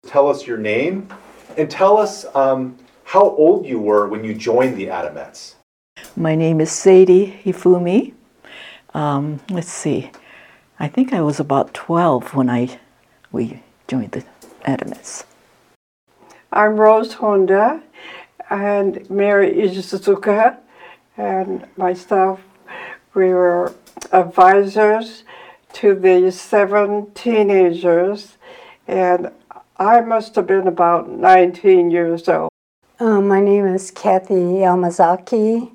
Tell us your name and tell us how old you were when you joined the Adamets. My name is Sadie Hifumi. Let's see, I think I was about 12 when we joined the Adamets. I'm Rose Honda, and Mary Izuzuka and myself, we were advisors to the 7 teenagers, and I must have been about 19 years old. My name is Kathy Yamazaki.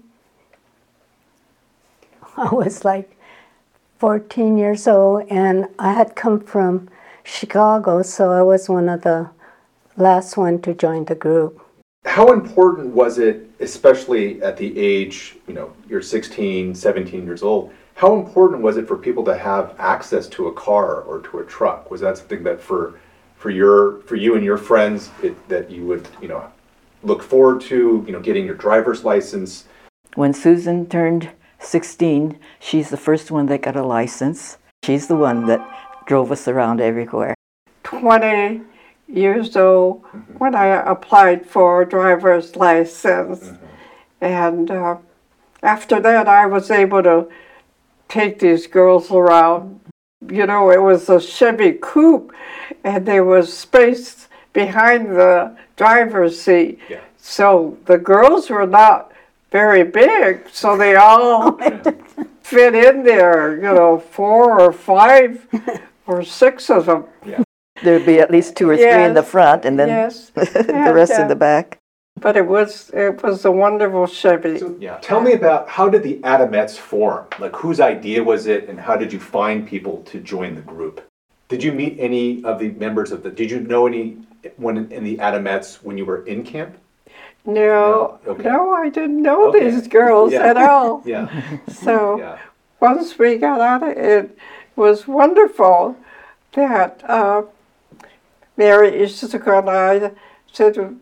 I was like 14 years old, and I had come from Chicago, so I was one of the last one to join the group. How important was it, especially at the age, you're 16, 17 years old, how important was it for people to have access to a car or to a truck? Was that something that for you and your friends that you would, look forward to, getting your driver's license? When Susan turned 16, she's the first one that got a license. She's the one that drove us around everywhere. 20 years old when I applied for a driver's license. And after that, I was able to take these girls around. It was a Chevy coupe, and there was space behind the driver's seat. Yeah. So the girls were not very big, so they all fit in there, 4 or 5 or 6 of them. Yeah. There'd be at least 2 or 3 in the front, and then the rest in the back. But it was a wonderful Chevy. So, tell me about, how did the Adamets form? Like, whose idea was it, and how did you find people to join the group? Did you meet any of the members did you know anyone in the Adamets when you were in camp? No, Okay. no, I didn't know these girls at all. Yeah. So once we got out of it, was wonderful that Mary Izuzuka and I said,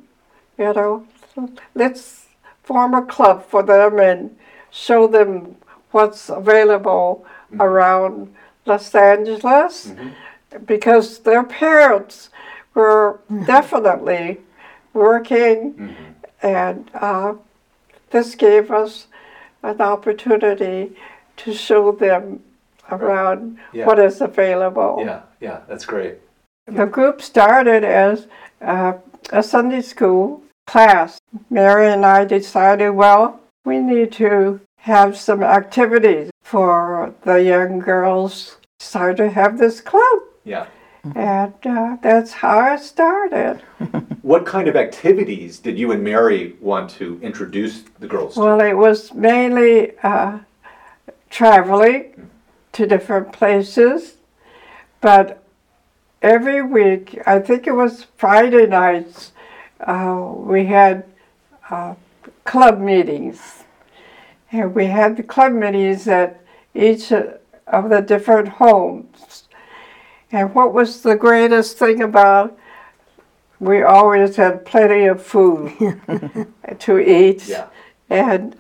let's form a club for them and show them what's available around Los Angeles, because their parents were definitely working, and this gave us an opportunity to show them around what is available. Yeah, that's great. The group started as a Sunday school class. Mary and I decided, we need to have some activities for the young girls. Started to have this club. Yeah. And that's how it started. What kind of activities did you and Mary want to introduce the girls to? Well, it was mainly traveling to different places, but every week, I think it was Friday nights, we had club meetings. And we had the club meetings at each of the different homes. And what was the greatest thing about, we always had plenty of food to eat. Yeah. And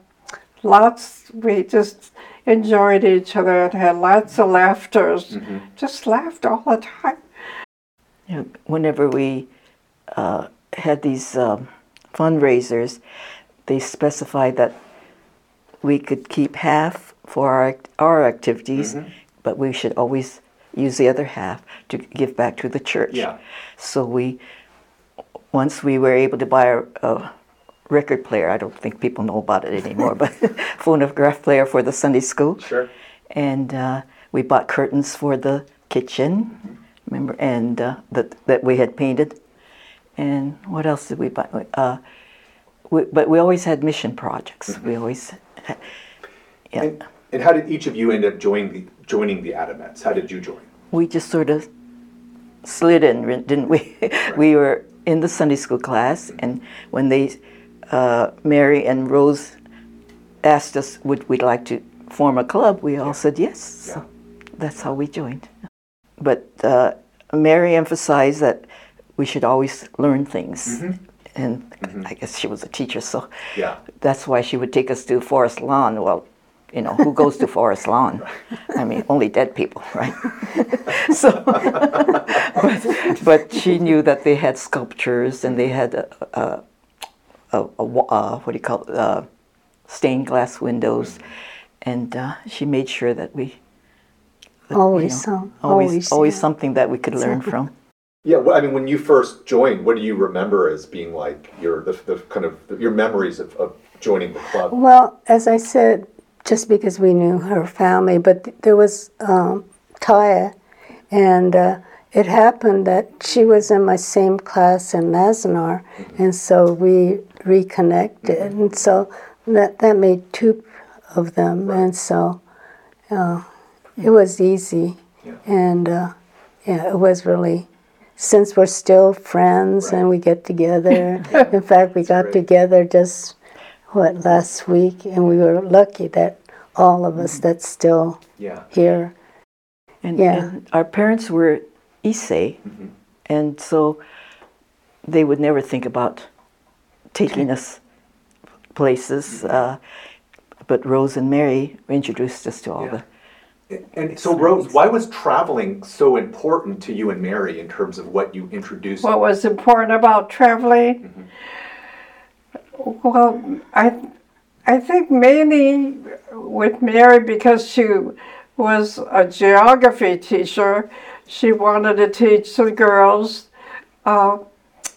we just enjoyed each other and had lots of laughters. Just laughed all the time. Whenever we had these fundraisers, they specified that we could keep half for our activities, but we should always use the other half to give back to the church. Yeah. So once we were able to buy a record player, I don't think people know about it anymore, but phonograph player for the Sunday school. Sure. And we bought curtains for the kitchen, remember, and that we had painted. And what else did we buy? But we always had mission projects. We always had, And how did each of you end up joining the Adamets? How did you join? We just sort of slid in, didn't we? We were in the Sunday school class, and when Mary and Rose asked us, would we like to form a club, we all said yes. So that's how we joined. But Mary emphasized that we should always learn things. And I guess she was a teacher, so that's why she would take us to Forest Lawn. Well, You know, who goes to Forest Lawn? I mean, only dead people, right? So, but she knew that they had sculptures and they had what do you call it? Stained glass windows, and she made sure that we Always always yeah. something that we could learn from. Yeah, well, I mean, when you first joined, what do you remember as being like the kind of your memories of joining the club? Well, as I said, just because we knew her family, but there was Taya, and it happened that she was in my same class in Mazinar, and so we reconnected, and so that made two of them, and so it was easy, and yeah, it was really. Since we're still friends and we get together. In fact, we got together just, last week, and we were lucky that all of us that's still here. And our parents were Issei, and so they would never think about taking us places. But Rose and Mary introduced us to all the. And so, Rose, why was traveling so important to you and Mary in terms of what you introduced? What was important about traveling? Well, I think mainly with Mary, because she was a geography teacher, she wanted to teach the girls all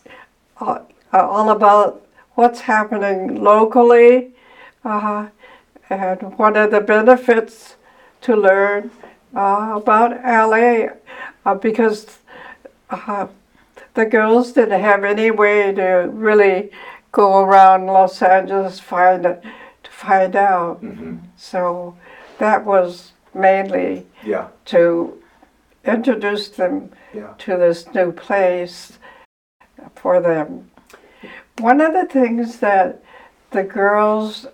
about what's happening locally, and what are the benefits to learn about LA, because the girls didn't have any way to really go around Los Angeles to find out. So that was mainly to introduce them to this new place for them. One of the things that the girls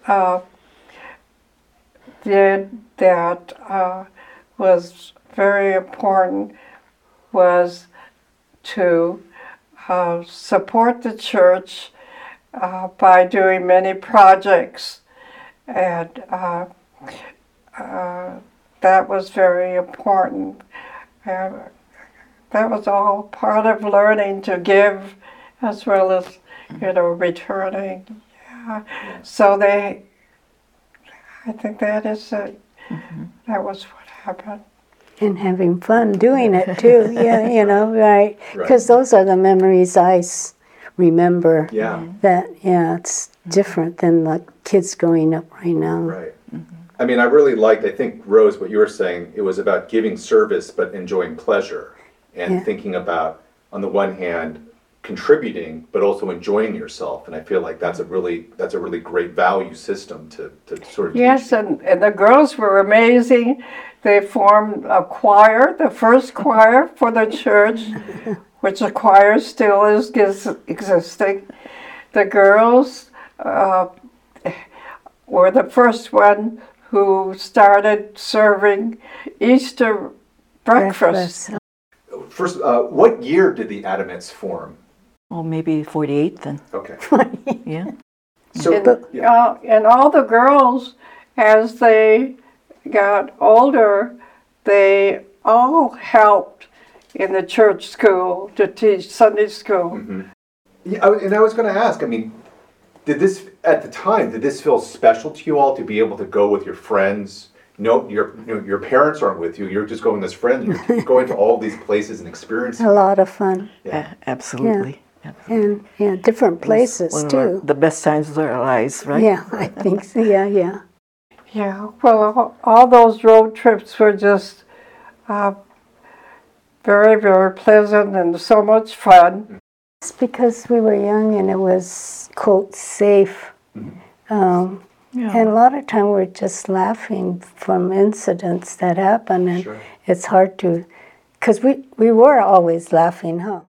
did that was very important was to support the church by doing many projects, and that was very important. And that was all part of learning to give as well as, returning. So I think that is it. That was what happened. And having fun doing it too, right? Because those are the memories I remember. That, it's different than the kids growing up right now. Right. I mean, I really liked, I think, Rose, what you were saying, it was about giving service but enjoying pleasure and thinking about, on the one hand, contributing but also enjoying yourself, and I feel like that's a really great value system to sort of teach. And the girls were amazing. They formed a choir, the first choir for the church, which the choir still is existing. The girls were the first one who started serving Easter breakfast. First, what year did the Adamants form? Oh, maybe 48 then. Okay. Yeah. So, and all the girls, as they got older, they all helped in the church school to teach Sunday school. Yeah, and I was going to ask, I mean, did this feel special to you all to be able to go with your friends? No, your parents aren't with you. You're just going as friends. You're going to all these places and experiencing. A lot of fun. Absolutely. And different places too. The best times of our lives, right? Yeah, I think so. Yeah. Yeah. Well, all those road trips were just very, very pleasant and so much fun. It's because we were young and it was, quote, safe. And a lot of time we're just laughing from incidents that happen, and it's hard to, because we were always laughing, huh?